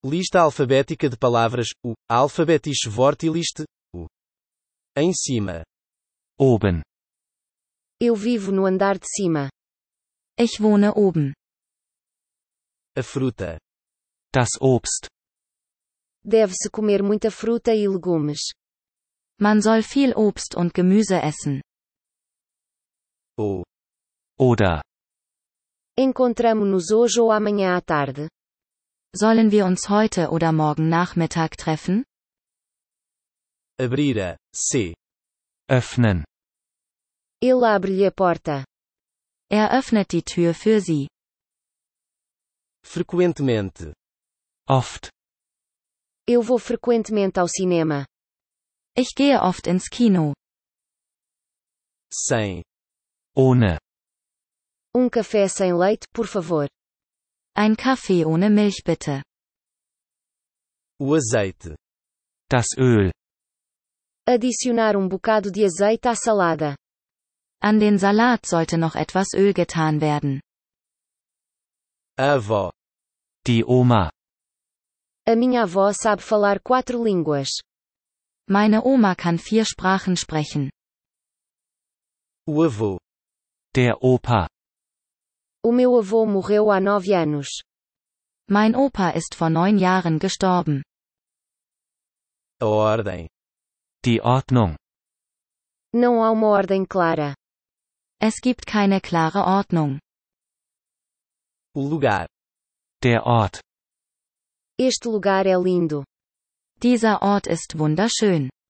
Lista alfabética de palavras, alfabetische Wortliste, Em cima. Oben. Eu vivo no andar de cima. Ich wohne oben. A fruta. Das Obst. Deve-se comer muita fruta e legumes. Man soll viel Obst und Gemüse essen. Ou. Oder. Encontramo-nos hoje ou amanhã à tarde. Sollen wir uns heute oder morgen Nachmittag treffen? Abrir a. C. Öffnen. Ele abre-lhe a porta. Er öffnet die Tür für sie. Frequentemente. Oft. Eu vou frequentemente ao cinema. Ich gehe oft ins Kino. Sem. Ohne. Café sem leite, por favor. Ein Kaffee ohne Milch bitte. O azeite. Das Öl. Adicionar bocado de azeite à salada. An den Salat sollte noch etwas Öl getan werden. A avó. Die Oma. A minha avó sabe falar 4 línguas. Meine Oma kann 4 Sprachen sprechen. O avô. Der Opa. O meu avô morreu há 9 anos. Mein Opa ist vor 9 Jahren gestorben. A ordem. Die Ordnung. Não há uma ordem clara. Es gibt keine klare Ordnung. O lugar. Der Ort. Este lugar é lindo. Dieser Ort ist wunderschön.